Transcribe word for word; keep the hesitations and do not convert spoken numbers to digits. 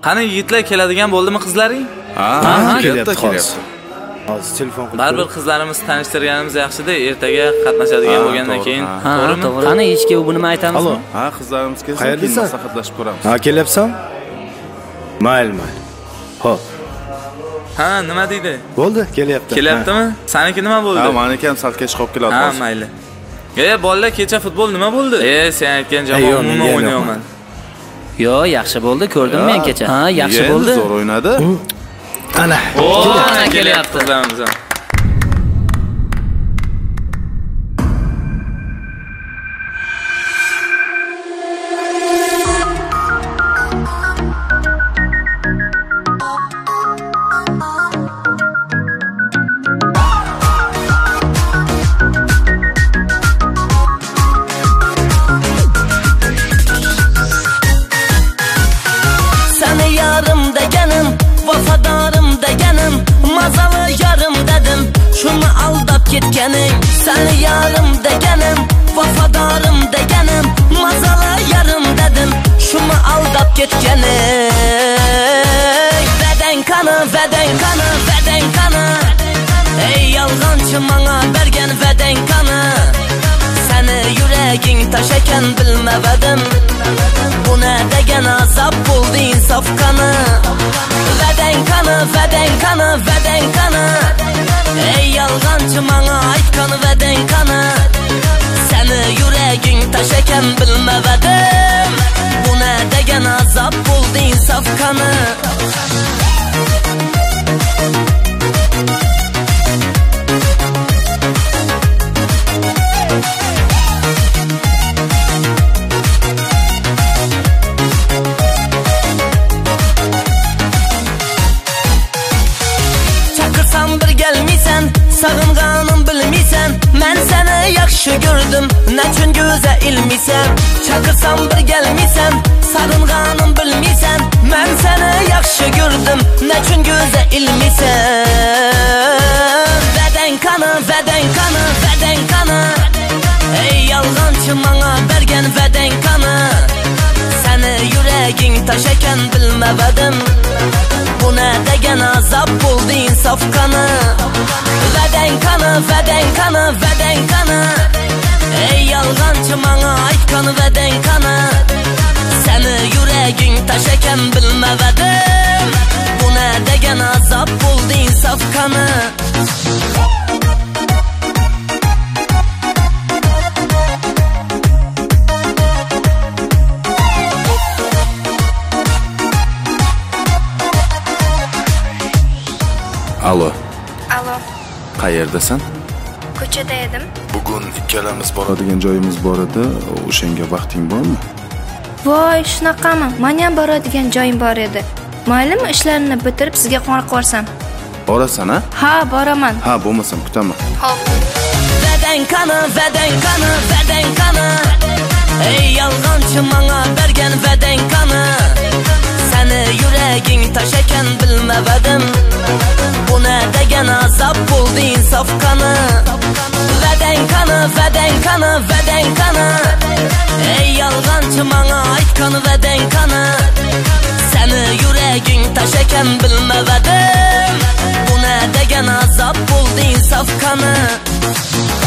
Qani yigitlar keladigan bo'ldimi qizlaring? Ha, kelyapti, kelyapti. Hozir telefon qilib. Baribir qizlarimiz tanishtirganimiz yaxshi-da, ertaga qatnashadigan bo'lgandan keyin. To'g'rimi? Qani ishga u bunimi aytamiz? Alo, ha, qizlarimiz kelsa, keyin maslahatlashib ko'ramiz. Ha, kelyapsan? Mayli, mayli. Xo'p. Ha, nima deydi? Bo'ldi, kelyapti. Kelyaptimi? Saniki nima bo'ldi? Ha, meniki ham sal kech qolib keladi. Ha, mayli. E, bolalar kecha futbol nima bo'ldi? E, sen aytgan jamoa umuman o'ynayapman. Yo, yaxshi bo'ldi, ko'rdim men kecha. Ha, yaxshi bo'ldi. Zo'r o'ynadi. Ana, ana kelyapti. Qizlarimiz ham. Ketkenim, seni yarım degenim, vafadarım degenim, mazalı yarım dedim, şunu aldap ketkenim. Veden kanı, veden kanı, veden kanı, ey yalgancı bana bergen veden kanı. Seni yüreğin taşeken bilmevedim, bu ne degen azap buldu insaf kanı. Veden kanı, veden kanı, veden kanı, ey yalgancı bana aytkanı veden kanı. Seni yüreğin taşeken bilmevedim, bu ne degen azap buldu insaf kanı. Sağınğanım bilmisen, mən səni yaxşı gördüm, nəçün gözə ilmisen. Çakırsam bir gelmisen, sağınğanım bilmisen, mən səni yaxşı gördüm, nəçün gözə ilmisen. Veden kanı, veden kanı, veden kanı, ey yalgancı bana bergen veden kanı. Səni yüreğin taşeken bilmevedim, bu ne degen azap buldu insaf kanı. Veden kanı, veden kanı, veden kanı, ey yalgancı bana aytkanı veden kanı. Seni yüreğin taşeken bilmevedim, bu ne degen azap buldu insaf kanı. Alo. Alo. Qayerdasan? Ko'chada edim. Bugun ikkalamiz boradigan joyimiz bor edi. O'shanga vaqting bormi? Voy, shunaqami? Men ham boradigan joyim bor edi. Maylimi, ishlarimni bitirib sizga qo'ng'iroq qilarsam? Borasan, ha? Ha, boraman. Ha, bo'lmasam kutaman. Xo'p. Veden kanı, veden kanı, veden kanı, ey yalgancı bana bergen veden kanı. Seni yüreğin taşeken bilmevedim, bu ne degen azap buldu insaf kanı. Veden kanı, veden kanı, veden kanı, ey yalgancı bana aytkanı veden kanı. Seni yüreğin taşeken bilmevedim, bu ne degen azap buldu insaf kanı.